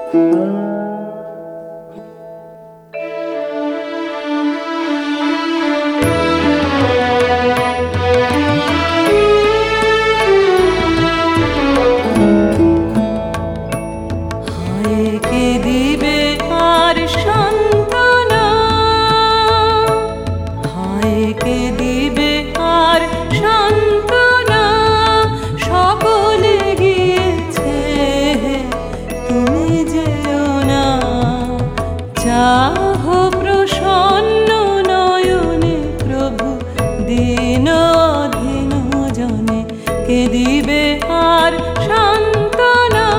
চাহো প্রসন্ন নয়নে প্রভু দীন অধীন জনে, কে দিবে আর সান্ত্বনা?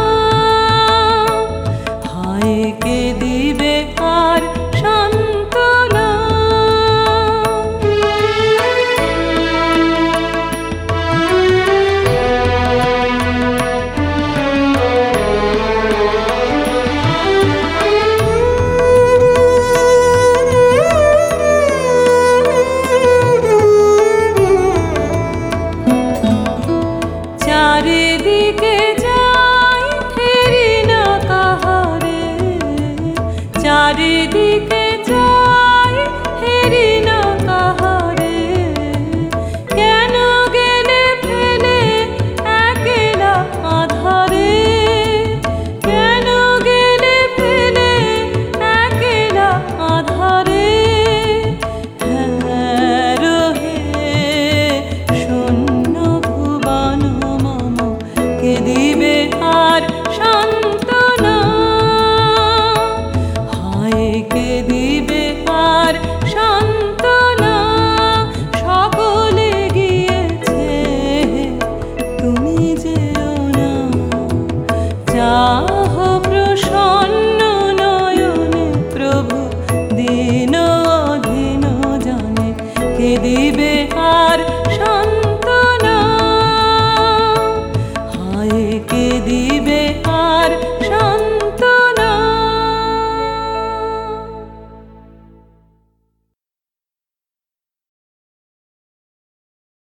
হায় কে দিবে আর সান্ত্বনা? চারিদিকে যাই ফেরি না কাহারে, চারিদিকে যাই ফেরি না কাহারে। কেন গেলে ফেলে একলা আধারে, কেন গেলে ফেলে একলা আধারে। হ্যাঁ রহে শূন্য ভুবন মম, কে দিবে আর সান্ত্বনা? হায় কে দিবে আর সান্ত্বনা? সকলে গিয়েছে তুমি যেও না।